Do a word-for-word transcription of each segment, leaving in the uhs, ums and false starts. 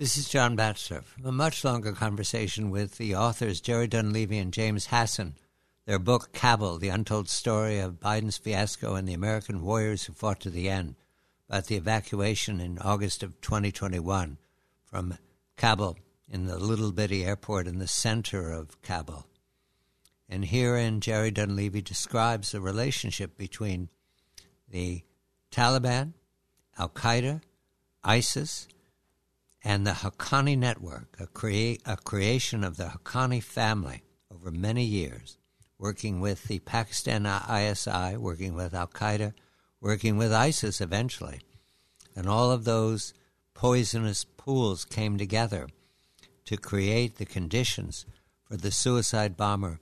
This is John Batchelor from a much longer conversation with the authors Jerry Dunleavy and James Hasson. Their book, Kabul, The Untold Story of Biden's Fiasco and the American Warriors Who Fought to the End, about the evacuation in August of twenty twenty-one from Kabul in the little bitty airport in the center of Kabul. And herein Jerry Dunleavy describes the relationship between the Taliban, Al-Qaeda, ISIS, and the Haqqani Network, a, crea- a creation of the Haqqani family over many years, working with the Pakistan I S I, working with Al-Qaeda, working with ISIS eventually. And all of those poisonous pools came together to create the conditions for the suicide bomber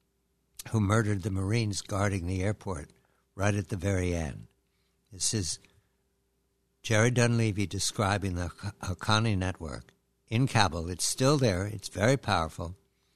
who murdered the Marines guarding the airport right at the very end. This is Jerry Dunleavy describing the Haqqani Network in Kabul. It's still there. It's very powerful.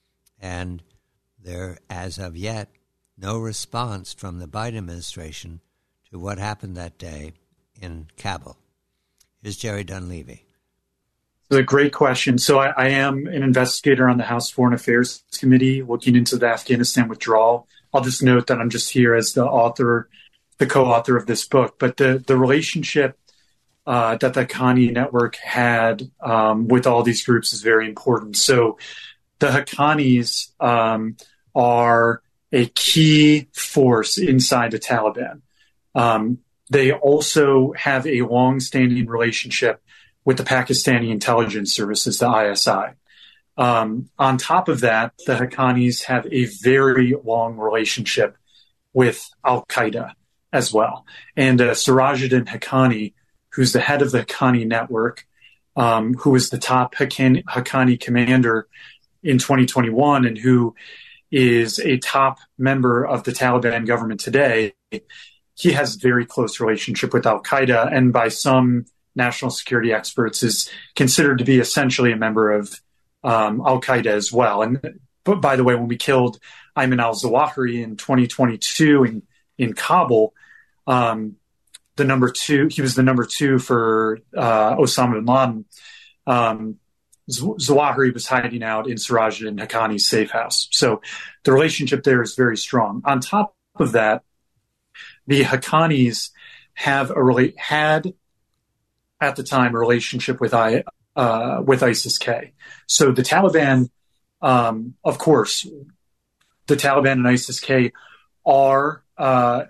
And there, as of yet, no response from the Biden administration to what happened that day in Kabul. Here's Jerry Dunleavy. It's a great question. So I, I am an investigator on the House Foreign Affairs Committee looking into the Afghanistan withdrawal. I'll just note that I'm just here as the author, the co-author of this book. But the, the relationship uh, that the Haqqani Network had um, with all these groups is very important. So the Haqqanis um, are a key force inside the Taliban. Um, they also have a long-standing relationship with the Pakistani intelligence services, the I S I. Um, on top of that, the Haqqanis have a very long relationship with Al-Qaeda as well. And uh, Sirajuddin Haqqani, who's the head of the Haqqani Network, um, who was the top Haqqani, Haqqani commander in twenty twenty-one and who is a top member of the Taliban government today, he has a very close relationship with Al-Qaeda, and by some national security experts is considered to be essentially a member of um, Al-Qaeda as well. And but by the way, when we killed Ayman al-Zawahiri in twenty twenty-two in, in Kabul, um, the number two, he was the number two for uh, Osama bin Laden. Um, Zawahiri was hiding out in Sirajuddin Haqqani's safe house. So the relationship there is very strong. On top of that, the Haqqanis have a really had at the time a relationship with I uh, with ISIS-K. So the Taliban, um, of course, the Taliban and ISIS-K are uh,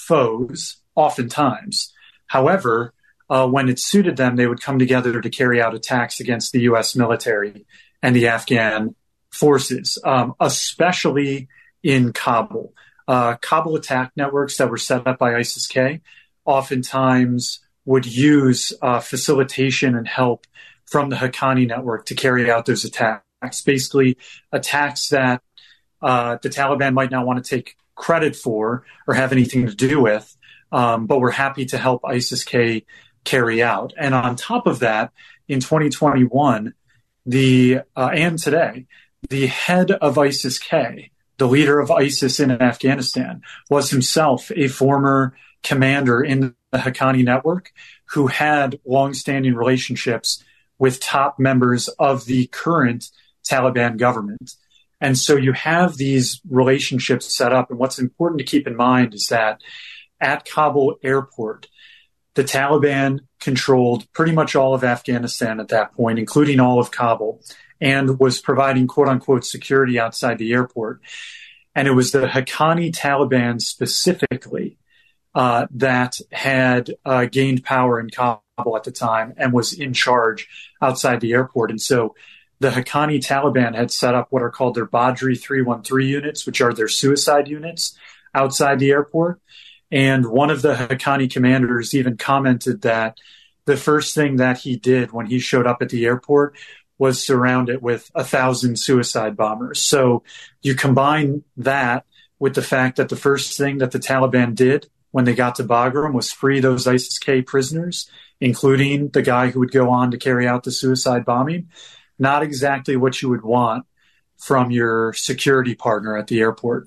foes oftentimes. However, uh, when it suited them, they would come together to carry out attacks against the U S military and the Afghan forces, um, especially in Kabul. Uh, Kabul attack networks that were set up by ISIS-K oftentimes would use uh, facilitation and help from the Haqqani network to carry out those attacks, basically attacks that uh, the Taliban might not want to take credit for or have anything to do with, um, but we're happy to help ISIS-K carry out. And on top of that, in twenty twenty-one, the uh, and today, the head of ISIS-K, the leader of ISIS in Afghanistan, was himself a former commander in the Haqqani network who had long-standing relationships with top members of the current Taliban government. And so you have these relationships set up. And what's important to keep in mind is that at Kabul airport, the Taliban controlled pretty much all of Afghanistan at that point, including all of Kabul, and was providing quote-unquote security outside the airport. And it was the Haqqani Taliban specifically uh, that had uh, gained power in Kabul at the time and was in charge outside the airport. And so the Haqqani Taliban had set up what are called their Badri three one three units, which are their suicide units outside the airport. And one of the Haqqani commanders even commented that the first thing that he did when he showed up at the airport was surround it with a thousand suicide bombers. So you combine that with the fact that the first thing that the Taliban did when they got to Bagram was free those ISIS-K prisoners, including the guy who would go on to carry out the suicide bombing. Not exactly what you would want from your security partner at the airport.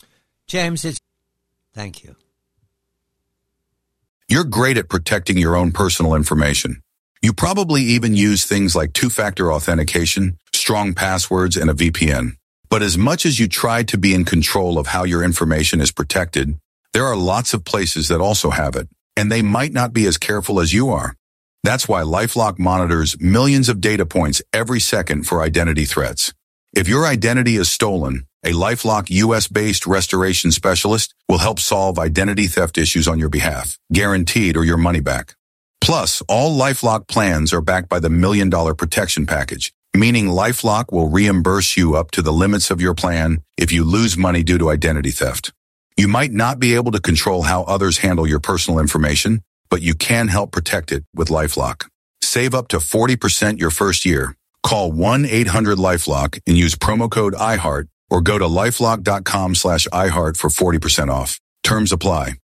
James, it's... thank you. You're great at protecting your own personal information. You probably even use things like two-factor authentication, strong passwords, and a V P N. But as much as you try to be in control of how your information is protected, there are lots of places that also have it, and they might not be as careful as you are. That's why LifeLock monitors millions of data points every second for identity threats. If your identity is stolen, a LifeLock U S-based restoration specialist will help solve identity theft issues on your behalf, guaranteed or your money back. Plus, all LifeLock plans are backed by the Million Dollar Protection Package, meaning LifeLock will reimburse you up to the limits of your plan if you lose money due to identity theft. You might not be able to control how others handle your personal information, but you can help protect it with LifeLock. Save up to forty percent your first year. Call one eight hundred LifeLock and use promo code I heart or go to lifelock dot com slash iHeart for forty percent off. Terms apply.